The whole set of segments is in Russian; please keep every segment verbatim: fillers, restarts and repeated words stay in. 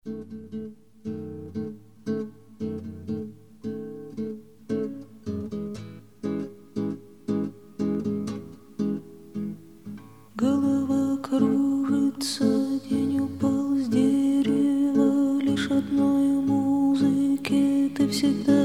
Голова кружится, день упал с дерева, лишь одной музыке ты всегда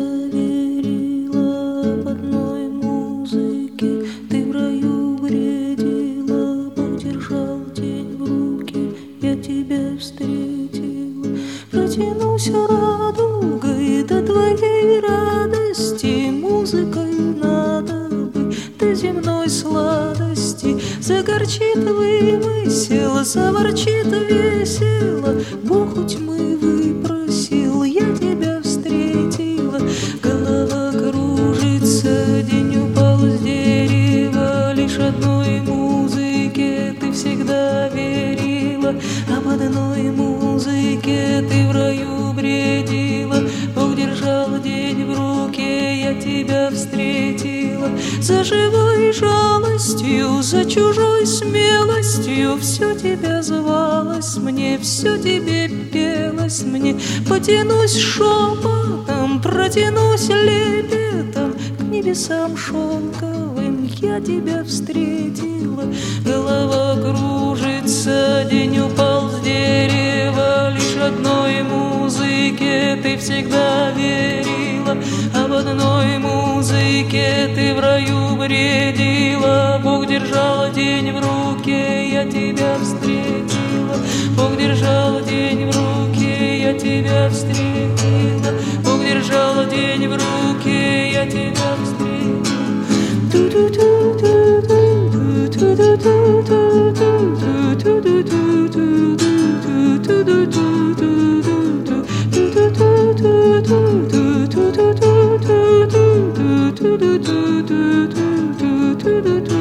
верила, об одной музыке ты в раю бредила, Бог держал день в руке, я тебя встретила. Протянусь радугой до твоей радости, музыкой надо бы до земной сладости. Загорчит вымысел, заворчит весело, Бог у тьмы выпросил, я тебя встретила. Голова кружится, день упал с дерева, лишь одной музыке ты всегда верила, об одной музыке ты в раю бредила. Бог держал день в руке, я тебя встретила. За живой жалостью, за чужой смелостью все тебя звалось мне, все тебе пелось мне. Потянусь шепотом, протянусь лепетом к небесам шелковым, я тебя встретила. Голова кружится, день упал с дерева, лишь одной музыке ты всегда верила, об одной музыке ты в раю бредила. Бог держал день в руке, я тебя встретила. Бог держал день в руке, я тебя встретила. Бог держал день в руке, я тебя встретила. Do do do do do do do do do do do do do do.